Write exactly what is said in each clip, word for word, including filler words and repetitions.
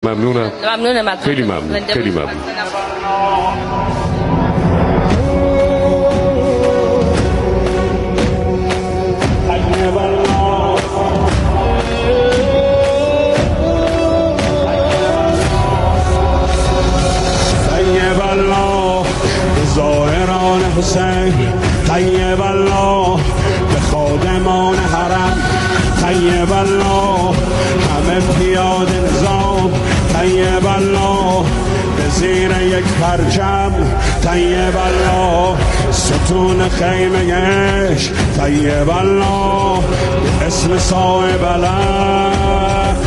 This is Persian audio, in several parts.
ممنونم. ممنونم. خیلی ممنون. خیلی ممنون. طیب الله به زائران حسین، طیب الله به خادمان حرم، طیب الله همه پیاده نظام، طیب الله به زیر یک پرچم، طیب الله ستون خیمه عشق، طیب الله به اسم صاحب علم.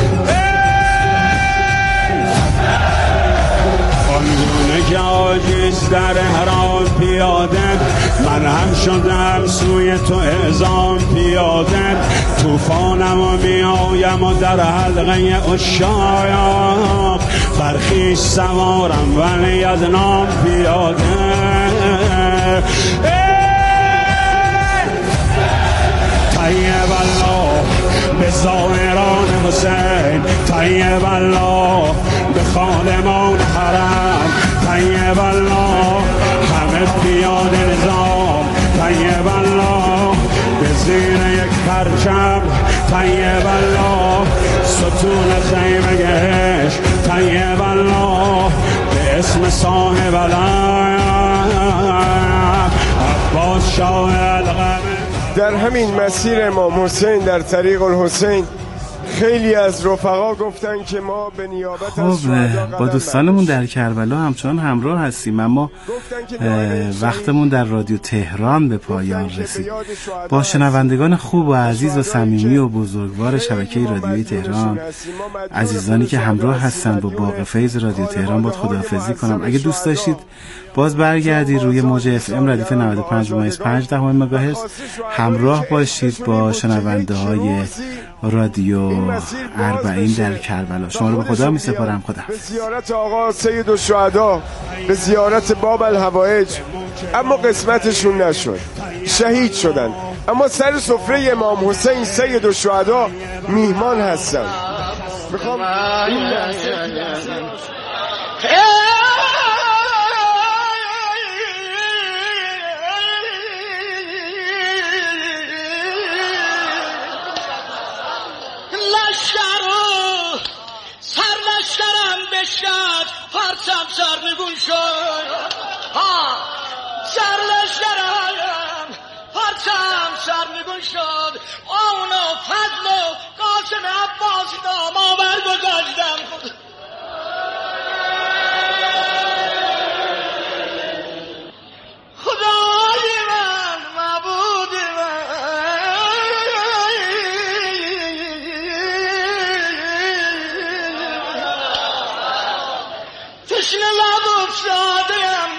آنگونه که عاجز در حرام پیاده، من هم شدم سوی تو اعظام پیاده، توفانم و می آیم و در حلقه عشاق، برخیش سوارم ولی از نام پیاده. طیب الله به زائران حسین، طیب الله به خادمان حرم، طیب الله همه پیاده نظام، طیب الله به زیر یک پرچم، طیب الله ستون خیمه عشق، طیب الله به اسم صاحب علم عباس شاه الغم. در همین مسیر امام حسین در طریق الحسین خیلی از رفقا گفتن که ما به نیابت از خب با دوستانمون در کربلا همچنان همراه هستیم، اما وقتمون در رادیو تهران به پایان رسید. با شنوندگان خوب و عزیز و صمیمی و بزرگوار شبکه رادیویی تهران، عزیزانی که همراه هستند با باغ فیض رادیو تهران، باید خداحافظی کنم. اگه دوست داشتید باز برگردید روی موج اف ام ردیف نود و پنج ممیز پنج دهم مگاهرتز همراه باشید با شنونده های رادیو اربعین در کربلا. شما رو به خدا می سپارم. خدا به زیارت آقا سید الشهدا، به زیارت باب الحوائج، اما قسمتشون نشد، شهید شدن. اما سر سفره امام حسین سید الشهدا میهمان هستن. میخوام این لحظه پرچم سرنگون شد، ها سرلشگرم پرچم سرنگون شد، آن و فضل و قاسم عباس نام آور گذاشتم. خدای من، معبود من، تشنه لب افتادم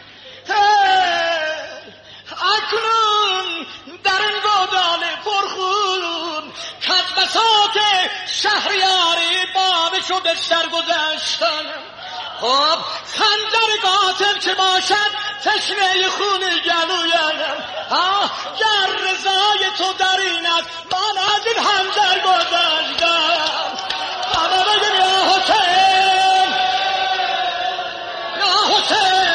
اکنون در این گودال پرخون کز بساط شهریاری باب شده سرگذشتن. خب خنجر قاتل چه باشد تشنه خون گلویم، گر رضای تو در این است من از این خنجر گذشتم. همه بگم یا حسین، یا حسین.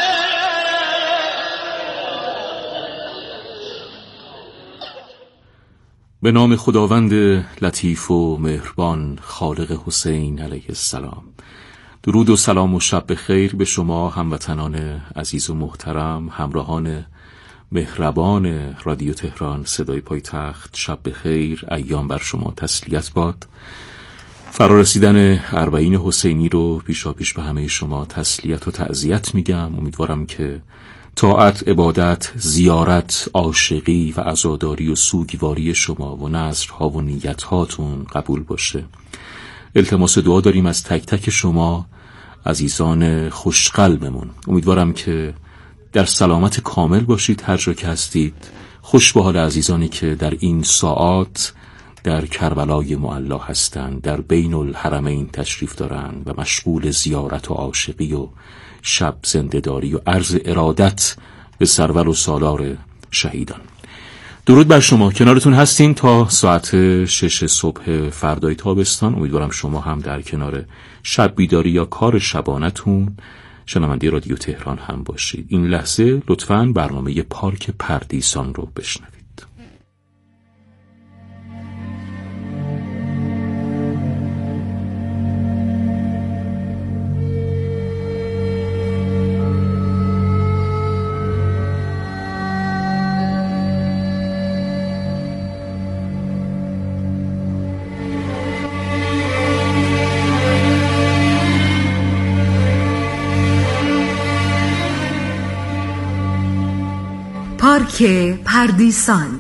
به نام خداوند لطیف و مهربان، خالق حسین علیه السلام. درود و سلام و شب بخیر به شما هموطنان عزیز و محترم، همراهان مهربان رادیو تهران صدای پایتخت. شب بخیر، ایام بر شما تسلیت باد. فرارسیدن اربعین حسینی رو پیشا پیش به همه شما تسلیت و تعزیت میگم. امیدوارم که طاعت، عبادت، زیارت، عاشقی و عزاداری و سوگواری شما و نذرها و نیتهاتون قبول باشه. التماس دعا داریم از تک تک شما عزیزان خوشقلبمون. امیدوارم که در سلامت کامل باشید هر جا که هستید. خوش به حال عزیزانی که در این ساعات در کربلای معلا هستند، در بین الحرمین تشریف دارند و مشغول زیارت و عاشقی و شب زنده‌داری و عرض ارادت به سرور و سالار شهیدان. درود بر شما، کنارتون هستیم تا ساعت شش صبح فردای تابستان. امیدوارم شما هم در کنار شب بیداری یا کار شبانتون شنونده رادیو تهران هم باشید. این لحظه لطفاً برنامه پارک پردیسان رو بشنوید. پارک پردیسان.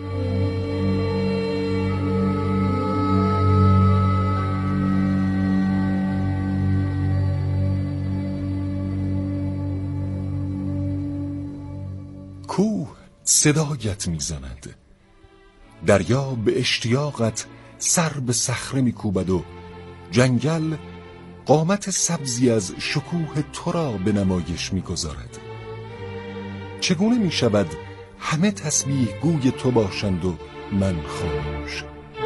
کوه صدایت میزند، دریا به اشتیاقت سر به صخره میکوبد و جنگل قامت سبزی از شکوه تو را به نمایش میگذارد. چگونه می شود همه تسبیح گوی تو باشند و من خاموش؟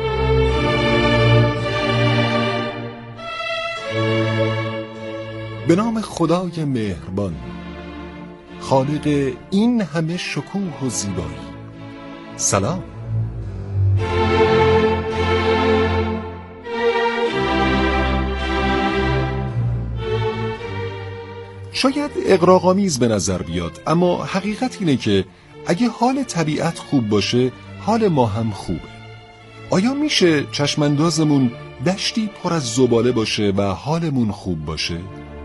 به نام خدای مهربان، خالق این همه شکوه و زیبایی، سلام. شاید اغراق‌آمیز به نظر بیاد، اما حقیقت اینه که اگه حال طبیعت خوب باشه، حال ما هم خوبه. آیا میشه چشماندازمون دشتی پر از زباله باشه و حالمون خوب باشه؟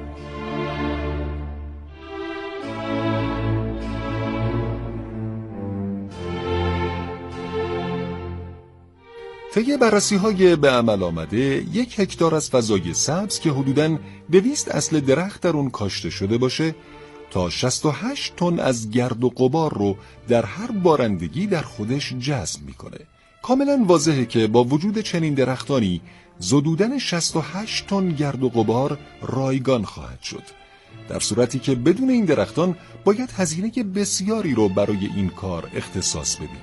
طی بررسی‌های به عمل آمده، یک هکتار از فضای سبز که حدوداً دویست اصل درخت در اون کاشته شده باشه تا شصت و هشت تن از گرد و غبار رو در هر بارندگی در خودش جذب میکنه. کاملاً واضحه که با وجود چنین درختانی زدودن شصت و هشت تن گرد و غبار رایگان خواهد شد، در صورتی که بدون این درختان باید هزینه بسیاری رو برای این کار اختصاص بدیم.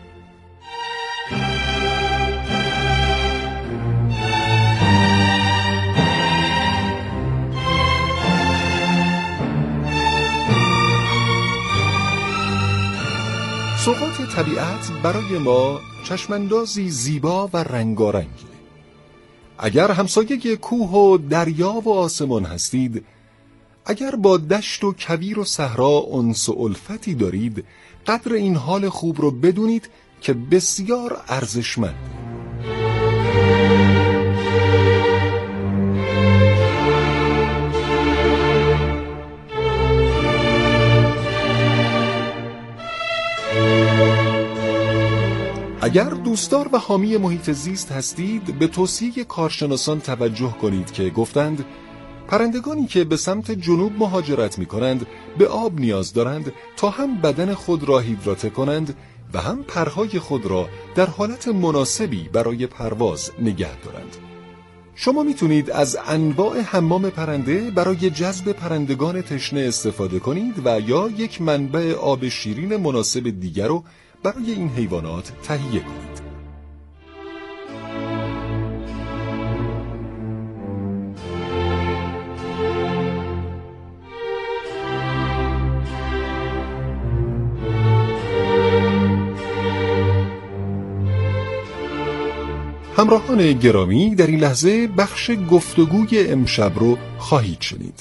سوغات طبیعت برای ما چشماندازی زیبا و رنگارنگه. اگر همسایه کوه و دریا و آسمان هستید، اگر با دشت و کویر و صحرا انس و الفتی دارید، قدر این حال خوب رو بدونید که بسیار ارزشمند. اگر دوستدار و حامی محیط زیست هستید، به توصیه کارشناسان توجه کنید که گفتند پرندگانی که به سمت جنوب مهاجرت می کنند به آب نیاز دارند تا هم بدن خود را هیدراته کنند و هم پرهای خود را در حالت مناسبی برای پرواز نگه دارند. شما میتونید از انواع حمام پرنده برای جذب پرندگان تشنه استفاده کنید و یا یک منبع آب شیرین مناسب دیگر رو برای این حیوانات تهیه کنید. همراهان گرامی، در این لحظه بخش گفتگوی امشب رو خواهید شنید.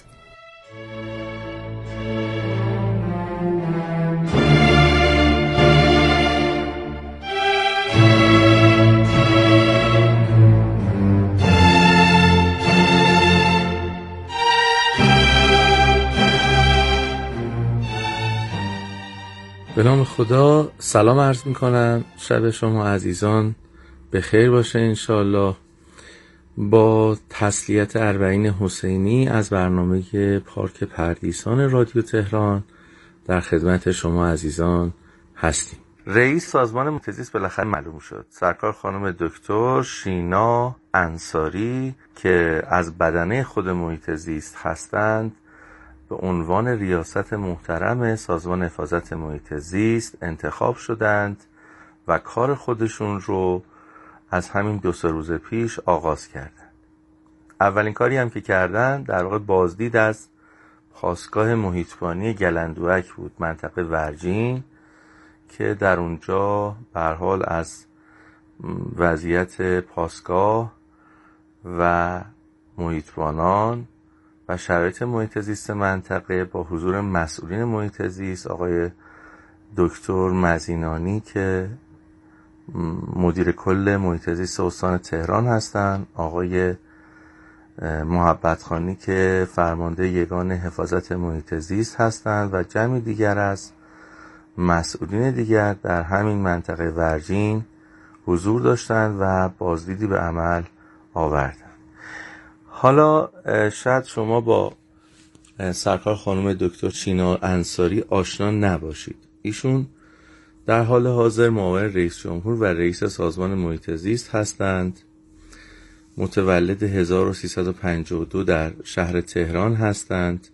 به نام خدا سلام عرض میکنم. شب شما عزیزان به خیر باشه انشالله. با تسلیت اربعین حسینی از برنامه پارک پردیسان رادیو تهران در خدمت شما عزیزان هستیم. رئیس سازمان محیط زیست بالاخره معلوم شد، سرکار خانم دکتر شینا انصاری که از بدنه خود محیط زیست هستند به عنوان ریاست محترم سازمان حفاظت محیط زیست انتخاب شدند و کار خودشون رو از همین دو سه روز پیش آغاز کردن. اولین کاری هم که کردن در واقع بازدید از پاسگاه محیطبانی گلندوک بود، منطقه ورجین، که در اونجا به هر حال از وضعیت پاسگاه و محیطبانان و شرایط محیط زیست منطقه با حضور مسئولین محیط زیست، آقای دکتر مزینانی که مدیر کل محیط زیست استان تهران هستند، آقای محبت خانی که فرمانده یگان حفاظت محیط زیست هستند و جمعی دیگر از مسئولین دیگر در همین منطقه ورجین حضور داشتند و بازدیدی به عمل آوردند. حالا شاید شما با سرکار خانم دکتر چینا انصاری آشنا نباشید. ایشون در حال حاضر معاون رئیس جمهور و رئیس سازمان محیط زیست هستند. متولد هزار و سیصد و پنجاه و دو در شهر تهران هستند.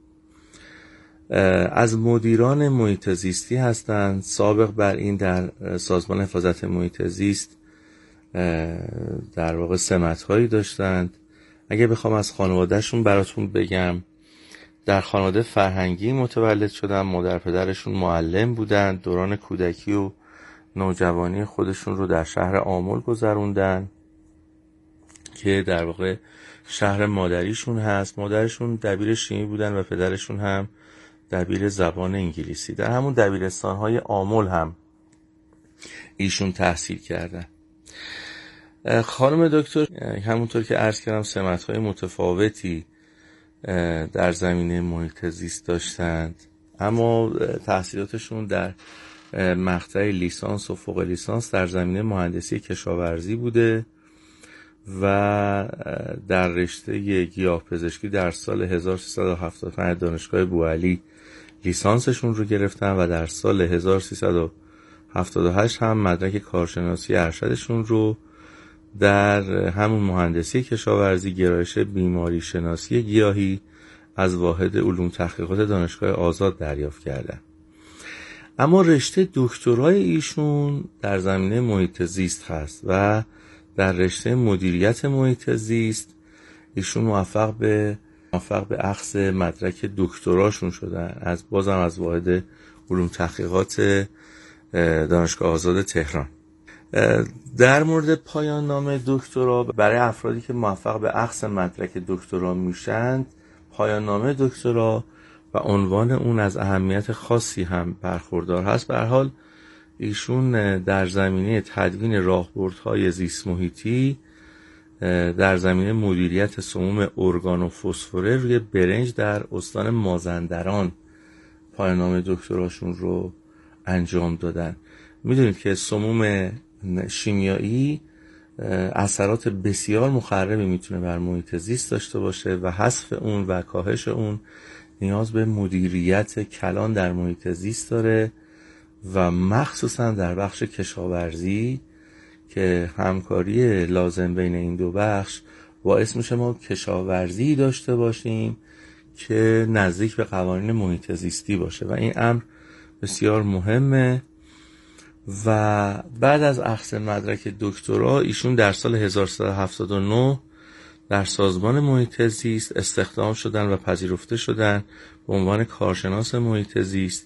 از مدیران محیط زیستی هستند. سابق بر این در سازمان حفاظت محیط زیست در واقع سمت‌هایی داشتند. اگه بخوام از خانوادهشون براتون بگم، در خانواده فرهنگی متولد شدن. مادر پدرشون معلم بودند. دوران کودکی و نوجوانی خودشون رو در شهر آمل گذروندن که در واقع شهر مادریشون هست. مادرشون دبیر شیمی بودن و پدرشون هم دبیر زبان انگلیسی. در همون دبیرستان‌های آمل هم ایشون تحصیل کردن. خانم دکتر همونطور که عرض کردم سمت‌های متفاوتی در زمینه محیط زیست داشتند، اما تحصیلاتشون در مقطع لیسانس و فوق لیسانس در زمینه مهندسی کشاورزی بوده و در رشته گیاهپزشکی در سال هزار و سیصد و هفتاد و پنج دانشگاه بوعلی لیسانسشون رو گرفتن و در سال هزار و سیصد و هفتاد و هشت هم مدرک کارشناسی ارشدشون رو در همون مهندسی کشاورزی گرایش بیماری شناسی گیاهی از واحد علوم تحقیقات دانشگاه آزاد دریافت کردن. اما رشته دکترای ایشون در زمینه محیط زیست هست و در رشته مدیریت محیط زیست ایشون موفق به موفق به اخذ مدرک دکتراشون شدن از بازم از واحد علوم تحقیقات دانشگاه آزاد تهران. در مورد پایان نامه دکترا، برای افرادی که موفق به اخذ مدرک دکترا میشند، پایان نامه دکترا و عنوان اون از اهمیت خاصی هم برخوردار هست. به هر حال ایشون در زمینه تدوین راهبردهای زیست محیطی در زمینه مدیریت سموم ارگان و فسفره روی برنج در استان مازندران پایان نامه دکتراشون رو انجام دادن. میدونید که سموم شیمیایی اثرات بسیار مخربی میتونه بر محیط زیست داشته باشه و حذف اون و کاهش اون نیاز به مدیریت کلان در محیط زیست داره و مخصوصا در بخش کشاورزی که همکاری لازم بین این دو بخش باعث میشه ما کشاورزی داشته باشیم که نزدیک به قوانین محیط زیستی باشه و این امر بسیار مهمه. و بعد از اخذ مدرک دکترا ایشون در سال هزار و سیصد و هفتاد و نه در سازمان محیط زیست استخدام شدن و پذیرفته شدن به عنوان کارشناس محیط زیست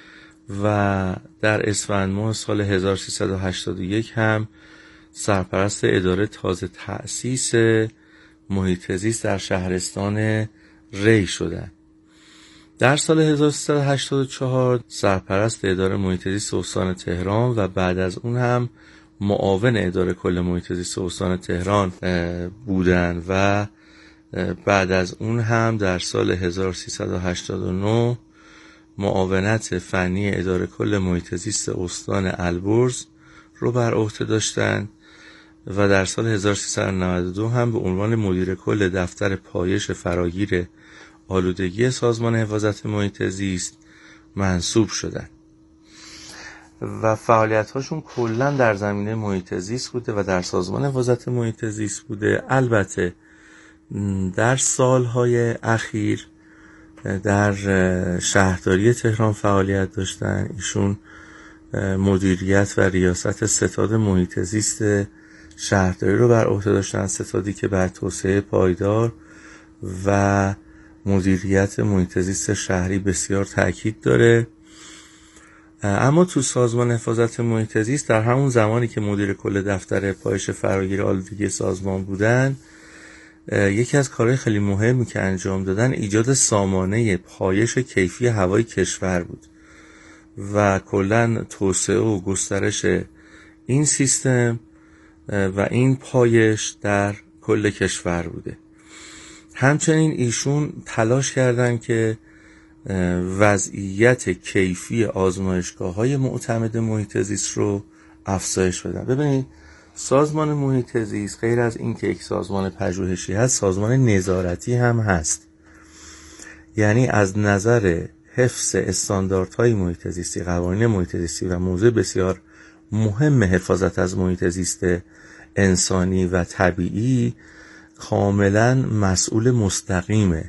و در اسفند ماه سال هزار و سیصد و هشتاد و یک هم سرپرست اداره تازه تأسیس محیط زیست در شهرستان ری شدن. در سال هزار و سیصد و هشتاد و چهار سرپرست اداره محیط زیست استان تهران و بعد از اون هم معاون اداره کل محیط زیست استان تهران بودن و بعد از اون هم در سال هزار و سیصد و هشتاد و نه معاونت فنی اداره کل محیط زیست استان البرز رو بر عهده داشتند و در سال هزار و سیصد و نود و دو هم به عنوان مدیر کل دفتر پایش فراگیر آلودگی سازمان حفاظت محیط زیست منصوب شدند و فعالیت‌هاشون کلاً در زمینه محیط زیست بوده و در سازمان حفاظت محیط زیست بوده. البته در سالهای اخیر در شهرداری تهران فعالیت داشتن. ایشون مدیریت و ریاست ستاد محیط زیست شهرداری رو بر عهده داشتن، ستادی که بر توسعه پایدار و مدیریت محیط زیست شهری بسیار تاکید داره. اما تو سازمان حفاظت محیط زیست در همون زمانی که مدیر کل دفتر پایش فراگیر آلودگی سازمان بودن، یکی از کارهای خیلی مهمی که انجام دادن ایجاد سامانه پایش کیفی هوای کشور بود و کلاً توسعه و گسترش این سیستم و این پایش در کل کشور بوده. همچنین ایشون تلاش کردن که وضعیت کیفی آزمایشگاه‌های معتمد محیط زیست رو افزایش بدن. ببینید سازمان محیط زیست غیر از این که یک سازمان پژوهشی هست، سازمان نظارتی هم هست. یعنی از نظر حفظ استانداردهای محیط زیستی، قوانین محیط زیستی و موضوع بسیار مهم حفاظت از محیط زیست انسانی و طبیعی کاملا مسئول مستقیمه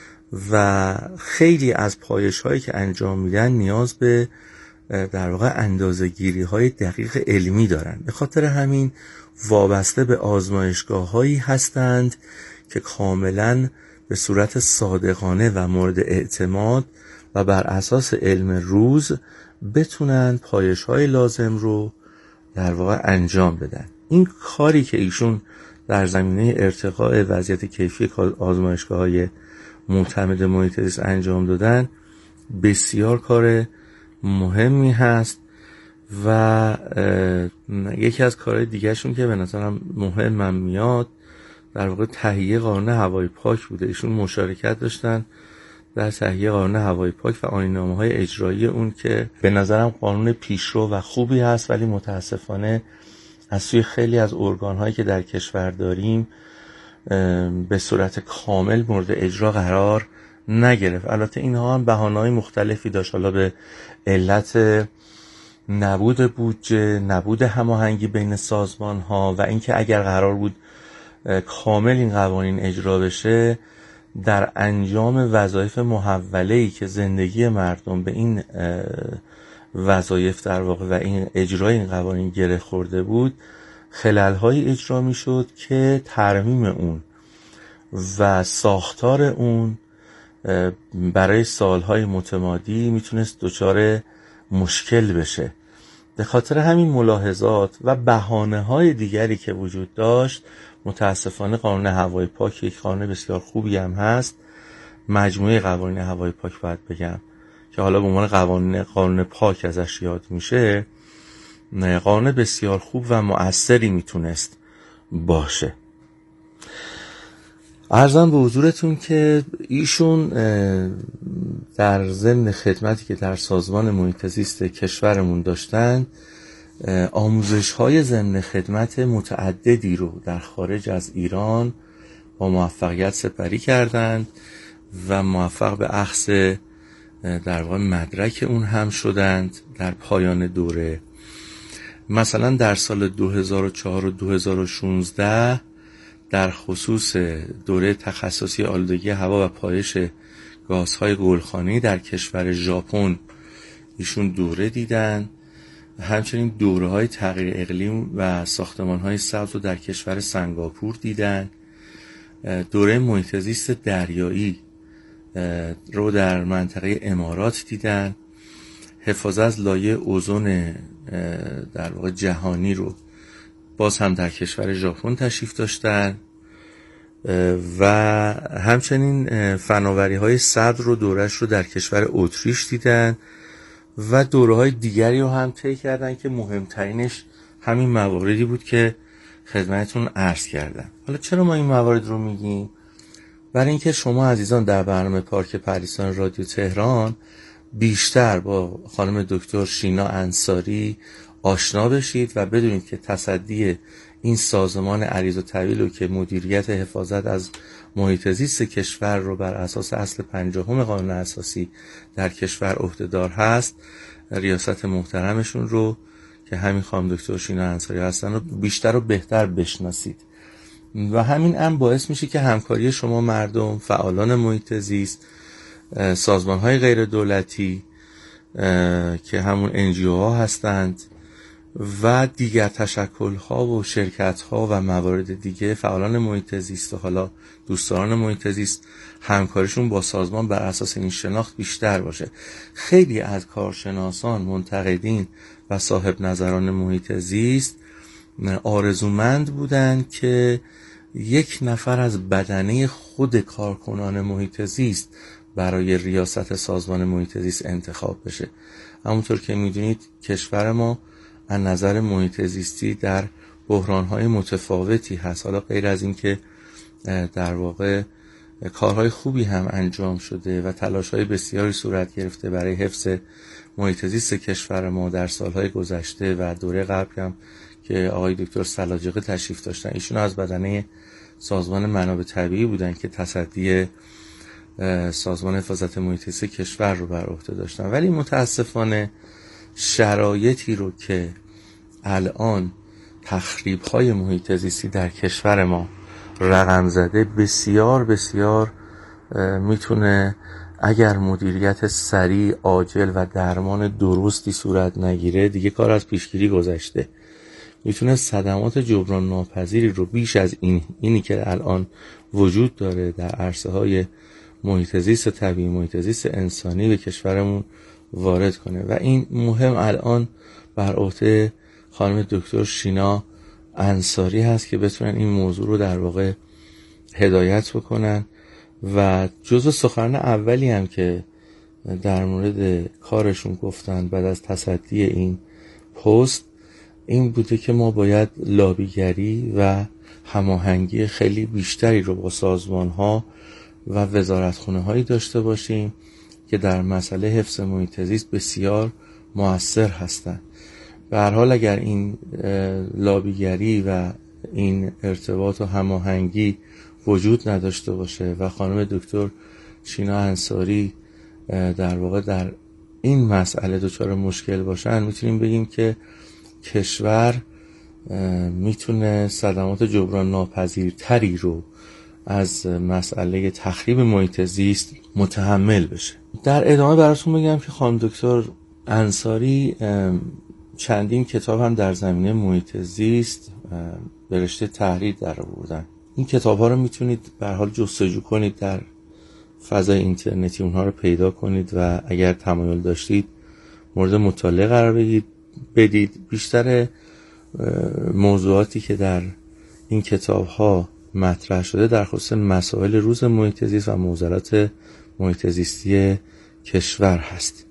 و خیلی از پایش هایی که انجام میدن نیاز به در واقع اندازه‌گیری های دقیق علمی دارن. به خاطر همین وابسته به آزمایشگاه هایی هستند که کاملا به صورت صادقانه و مورد اعتماد و بر اساس علم روز بتونن پایش های لازم رو در واقع انجام بدن. این کاری که ایشون در زمینه ارتقاء وضعیت کیفی آزمایشگاه های معتمد محیط زیست انجام دادن بسیار کار مهمی هست و یکی از کارهای دیگه شون که به نظرم مهمم میاد در واقع تهیه قانون هوای پاک بوده. ایشون مشارکت داشتن در تهیه قانون هوای پاک و آیین‌نامه‌های اجرایی اون که به نظرم قانون پیشرو و خوبی هست، ولی متاسفانه از سوی خیلی از ارگان‌هایی که در کشور داریم به صورت کامل مورد اجرا قرار نگرفت. البته اینها هم بهانه‌های مختلفی داشت، حالا به علت نبود بودجه، نبود هماهنگی بین سازمان‌ها و اینکه اگر قرار بود کامل این قوانین اجرا بشه در انجام وظایف محوله‌ای که زندگی مردم به این وظایف در واقع و این اجرای این قوانین گره خورده بود، خلل‌های اجرا می‌شد که ترمیم اون و ساختار اون برای سالهای متمادی میتونست دچار مشکل بشه. به خاطر همین ملاحظات و بهانه‌های دیگری که وجود داشت، متاسفانه قانون هوای پاک یک قانون بسیار خوبی هم هست، مجموعه قوانین هوای پاک باید بگم که حالا به عنوان قوانین قانون پاک ازش یاد میشه، قانون بسیار خوب و مؤثری میتونست باشه. عرضم به حضورتون که ایشون در ضمن خدمتی که در سازمان محیط زیست کشورمون داشتن، آموزش های ضمن خدمت متعددی رو در خارج از ایران با موفقیت سپری کردند و موفق به اخذ در واقع مدرک اون هم شدند در پایان دوره. مثلا در سال دو هزار و چهار و دو هزار و شانزده در خصوص دوره تخصصی آلودگی هوا و پایش گازهای گلخانه‌ای در کشور ژاپن ایشون دوره دیدن. همچنین دوره‌های تغییر اقلیم و ساختمان‌های سبز رو در کشور سنگاپور دیدن. دوره محیط زیست دریایی رو در منطقه امارات دیدن. حفاظت از لایه اوزون در واقع جهانی رو باز هم در کشور ژاپن تشریف داشتن و همچنین فناوری های صدر رو دورش رو در کشور اتریش دیدن و دوره های دیگری رو هم طی کردن که مهمترینش همین مواردی بود که خدمتتون عرض کردم. حالا چرا ما این موارد رو میگیم؟ برای اینکه شما عزیزان در برنامه پارک پریسان رادیو تهران بیشتر با خانم دکتر شینا انصاری آشنا بشید و بدونید که تصدی این سازمان عریض و طویل رو که مدیریت حفاظت از محیط زیست کشور رو بر اساس اصل پنجاهم قانون اساسی در کشور عهدهدار هست، ریاست محترمشون رو که همین خانم دکتر شینا انصاری هستن رو بیشتر و بهتر بشناسید و همین هم باعث میشه که همکاری شما مردم، فعالان محیط زیست، سازمان‌های غیر دولتی که همون انجیو ها هستند و دیگر تشکل ها و شرکت ها و موارد دیگه، فعالان محیط زیست و حالا دوستداران محیط زیست، همکاریشون با سازمان بر اساس این شناخت بیشتر باشه. خیلی از کارشناسان، منتقدین و صاحب نظران محیط زیست آرزومند بودند که یک نفر از بدنه خود کارکنان محیط زیست برای ریاست سازمان محیط زیست انتخاب بشه. همونطور که میدونید کشور ما از نظر محیط زیستی در بحران‌های متفاوتی هست. حالا غیر از این که در واقع کارهای خوبی هم انجام شده و تلاش‌های بسیاری صورت گرفته برای حفظ محیط زیست کشور ما در سالهای گذشته و دوره قبل هم که آقای دکتر سلاجقی تشریف داشتن، ایشون از بدنه سازمان منابع طبیعی بودن که تصدی سازمان حفاظت محیط زیست کشور رو بر عهده داشتن. ولی متاسفانه شرایطی رو که الان تخریب‌های محیط زیستی در کشور ما رقم زده بسیار بسیار میتونه اگر مدیریت سریع، عاجل و درمان درستی صورت نگیره دیگه کار از پیشگیری گذشته. میتونه صدمات جبران ناپذیری رو بیش از این اینی که الان وجود داره در عرصه های محیط زیست طبیعی، محیط زیست انسانی به کشورمون وارد کنه و این مهم الان بر عهده خانم دکتر شینا انصاری هست که بتونن این موضوع رو در واقع هدایت بکنن و جزو سخنان اولی هم که در مورد کارشون گفتن بعد از تصدی این پست این بوده که ما باید لابیگری و هماهنگی خیلی بیشتری رو با سازمان‌ها و وزارتخونه هایی داشته باشیم که در مسئله حفظ محیط زیست بسیار مؤثر هستند. به هر حال اگر این لابیگری و این ارتباط و هماهنگی وجود نداشته باشه و خانم دکتر شینا انصاری در واقع در این مسئله دچار مشکل باشن، میتونیم بگیم که کشور میتونه صدمات جبران ناپذیرتری رو از مسئله تخریب محیط زیست متحمل بشه. در ادامه براتون بگم که خانم دکتر انصاری چندین کتاب هم در زمینه محیط زیست به رشته تحریر در آوردن. این کتاب ها رو میتونید به هر حال جستجو کنید در فضای اینترنتی، اونها رو پیدا کنید و اگر تمایل داشتید مورد مطالعه قرار بدید. بدید بیشتر موضوعاتی که در این کتاب ها مطرح شده در خصوص مسائل روز محیط زیست و معضلات محیط زیستی کشور هست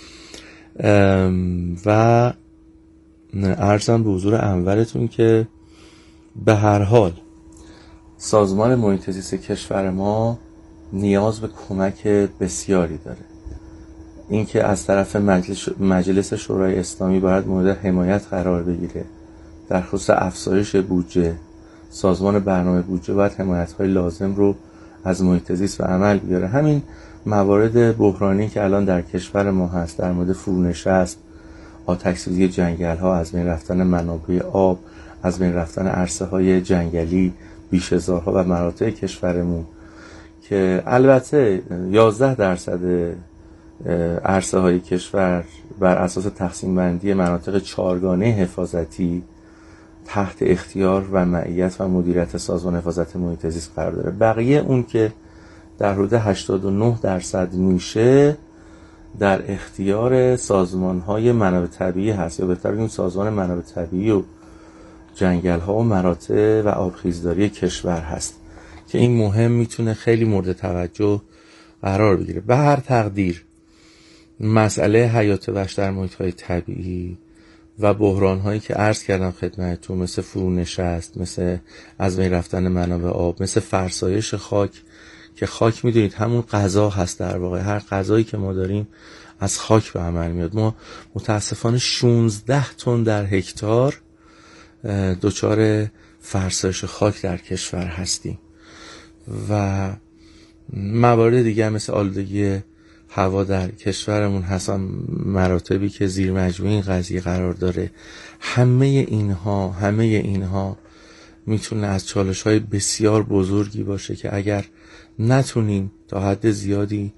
و عرضم به حضور انورتون که به هر حال سازمان محیط زیست کشور ما نیاز به کمک بسیاری داره. اینکه از طرف مجلس, مجلس شورای اسلامی باید مورد حمایت قرار بگیره در خصوص افزایش بودجه، سازمان برنامه بودجه باید حمایت‌های لازم رو از محیط زیست به عمل بیاره. همین موارد بحرانی که الان در کشور ما هست در مورد فرونشست، آتش‌سوزی جنگل‌ها، از بین رفتن منابع آب، از بین رفتن عرصه‌های جنگلی، بیشه‌زارها و مراتع کشورمون که البته یازده درصد عرصه های کشور بر اساس تقسیم بندی مناطق چهارگانه حفاظتی تحت اختیار و معیت و مدیریت سازمان حفاظت محیط زیست قرار داره. بقیه اون که در حدود هشتاد و نه درصد میشه در اختیار سازمان های منابع طبیعی هست، یا بهتر بگیم سازمان منابع طبیعی و جنگل ها و مراتع و آبخیزداری کشور هست که این مهم میتونه خیلی مورد توجه قرار بگیره. به هر تقدیر مسئله حیات وحش در محیط‌های طبیعی و بحران‌هایی که عرض کردم خدمتتون مثل فرونشست، مثل از بین رفتن منابع آب، مثل فرسایش خاک که خاک میدونید همون غذا هست، در واقع هر غذایی که ما داریم از خاک به عمل میاد. ما متاسفانه شانزده تن در هکتار دچار فرسایش خاک در کشور هستیم و موارد دیگه مثل آلودگی هوا در کشورمون هستن، مراتبی که زیر مجموعه این قضیه قرار داره. همه اینها همه اینها میتونه از چالش‌های بسیار بزرگی باشه که اگر نتونیم تا حد زیادی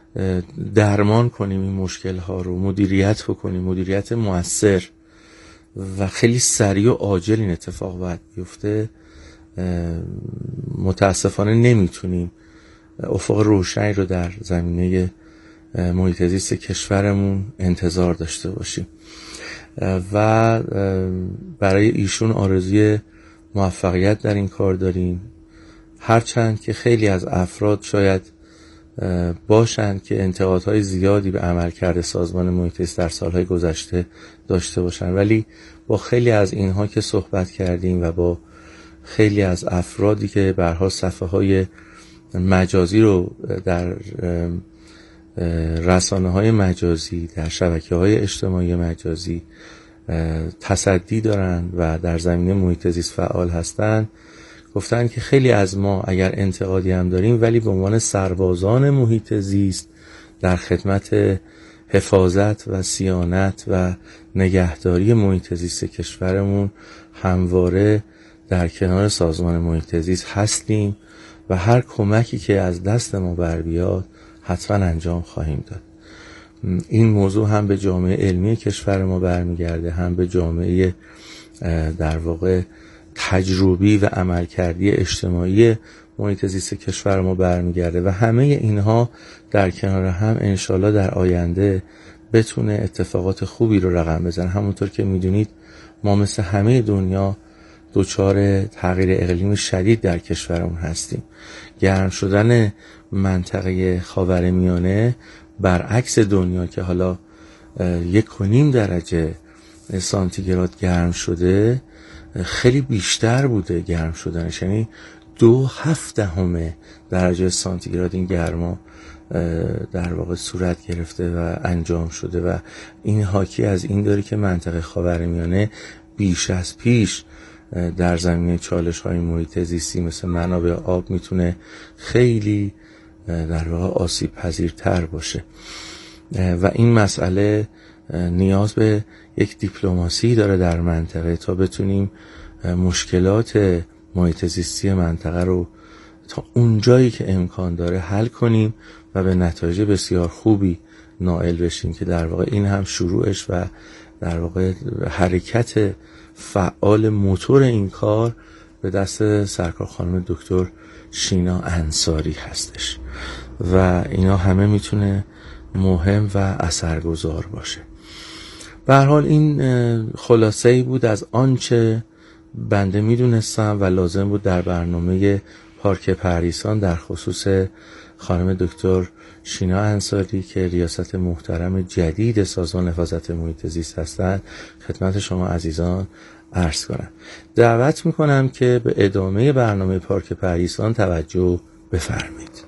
درمان کنیم این مشکل ها رو، مدیریت بکنیم، مدیریت مؤثر و خیلی سریع و عاجل این اتفاق باید بیفته، متاسفانه نمیتونیم افق روشنی رو در زمینه محیط زیست کشورمون انتظار داشته باشیم و برای ایشون آرزوی موفقیت در این کار داریم، هرچند که خیلی از افراد شاید باشند که انتقادهای زیادی به عملکرد سازمان محیط زیست در سالهای گذشته داشته باشند، ولی با خیلی از اینها که صحبت کردیم و با خیلی از افرادی که به هر حال صفحه‌های مجازی رو در رسانه‌های مجازی، در شبکه‌های اجتماعی مجازی تصدی دارن و در زمینه محیط زیست فعال هستن، گفتن که خیلی از ما اگر انتقادی هم داریم ولی به عنوان سربازان محیط زیست در خدمت حفاظت و صیانت و نگهداری محیط زیست کشورمون همواره در کنار سازمان محیط زیست هستیم و هر کمکی که از دست ما بر بیاد حتما انجام خواهیم داد. این موضوع هم به جامعه علمی کشور ما برمیگرده، هم به جامعه در واقع تجربی و عملکردی اجتماعی محیط زیست کشور ما برمیگرده و همه اینها در کنار هم انشالله در آینده بتونه اتفاقات خوبی رو رقم بزنه. همونطور که میدونید ما مثل همه دنیا دچار تغییر اقلیمی شدید در کشورمون هستیم. گرم شدن منطقه خاورمیانه برعکس دنیا که حالا یک و نیم درجه سانتیگراد گرم شده، خیلی بیشتر بوده گرم شدنش، یعنی دو هفدهم درجه سانتیگراد این گرما در واقع صورت گرفته و انجام شده و این حاکی از این داره که منطقه خاورمیانه بیش از پیش در زمینه چالش‌های محیط زیستی مثل منابع آب میتونه خیلی در واقع آسیب پذیرتر باشه و این مسئله نیاز به یک دیپلماسی داره در منطقه تا بتونیم مشکلات محیط زیستی منطقه رو تا اونجایی که امکان داره حل کنیم و به نتایج بسیار خوبی نائل بشیم که در واقع این هم شروعش و در واقع حرکت فعال موتور این کار به دست سرکار خانم دکتر شینا انصاری هستش و اینا همه میتونه مهم و اثرگذار باشه. به هر حال این خلاصه ای بود از آنچه بنده میدونستم و لازم بود در برنامه پارک پردیسان در خصوص خانم دکتر شینا انصاری که ریاست محترم جدید سازمان حفاظت محیط زیست هستند خدمت شما عزیزان عرض کنم. دعوت میکنم که به ادامه برنامه پارک پردیسان توجه بفرمایید.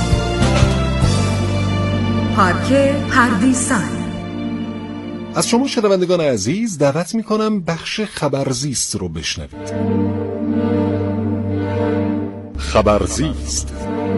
پارک پردیسان. از شما شنوندگان عزیز دعوت میکنم بخش خبرزیست رو بشنوید. خبرزیست.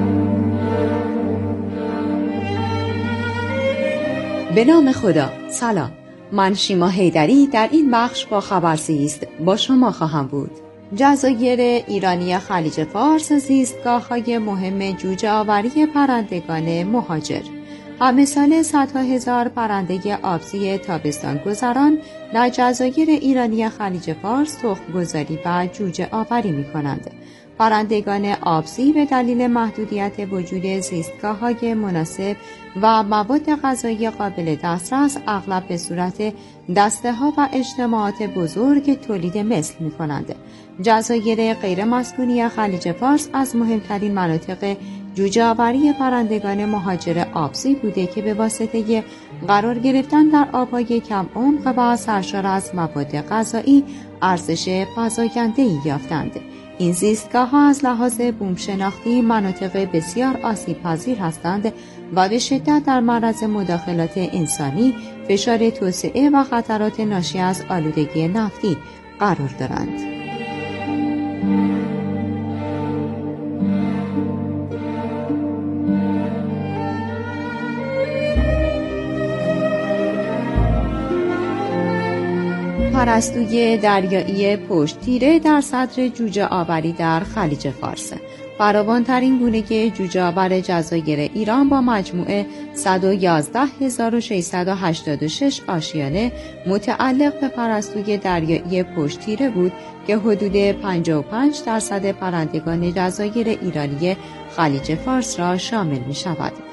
به نام خدا. سلام، من شیما حیدری در این بخش با خبرزیست با شما خواهم بود. جزایر ایرانی خلیج فارس زیستگاه‌های مهم جوجه آوری پرندگان مهاجر. همه سال صدها هزار پرنده آبزی تابستان گذران در جزایر ایرانی خلیج فارس تخم گذاری و جوجه آوری می کنند. پرندگان آبزی به دلیل محدودیت وجود زیستگاه‌های مناسب و مواد غذایی قابل دسترس اغلب به صورت دسته‌ها و اجتماعات بزرگ تولید مثل می‌کنند. جزایر غیر مسکونی خلیج فارس از مهمترین مناطق جوجه آوری پرندگان مهاجر آبزی بوده که به واسطه قرار گرفتن در آب‌های کم عمق و سرشار از مواد غذایی ارزش فزاینده‌ای یافتند. این زیستگاه‌ها از لحاظ بوم شناختی مناطق بسیار آسیب‌پذیر هستند و به شدت در معرض مداخلات انسانی، فشار توسعه و خطرات ناشی از آلودگی نفتی قرار دارند. پرستوی دریایی پشت تیره در صدر جوجه آوری در خلیج فارس. فراوان‌ترین گونه جوجه‌آور جزایر ایران با مجموع صد و یازده هزار و ششصد و هشتاد و شش آشیانه متعلق به پرستوی دریایی پشتیره بود که حدود پنجاه و پنج درصد پرندگان جزایر ایرانی خلیج فارس را شامل می شود.